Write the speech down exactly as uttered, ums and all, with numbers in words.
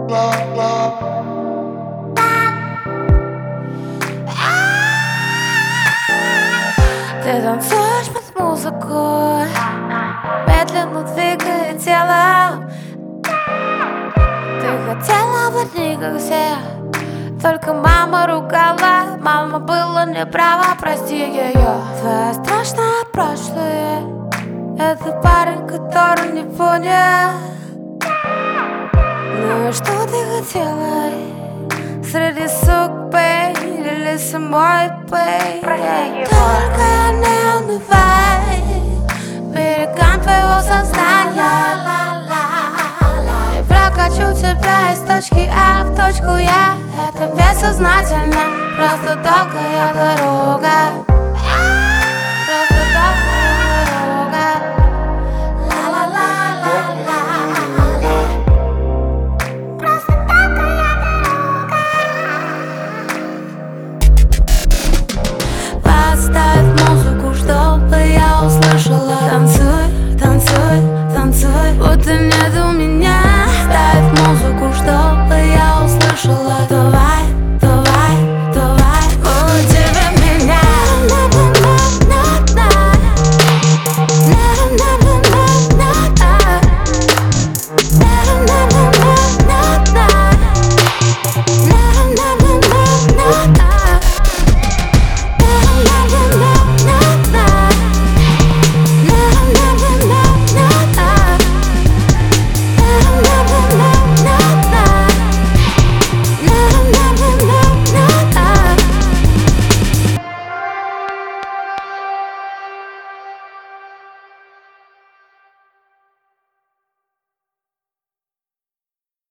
Ты танцуешь под музыку, медленно двигая телом. Ты хотела быть не как все, только мама ругала. Мама была не права, прости ее. Твое страшное прошлое — это парень, который не понял. Ну и что ты хотела среди сук, бэй, или самой, бэй? Только не унывай берегам твоего сознания. И прокачу тебя из точки А в точку Я. Это бессознательно, просто долгая дорога.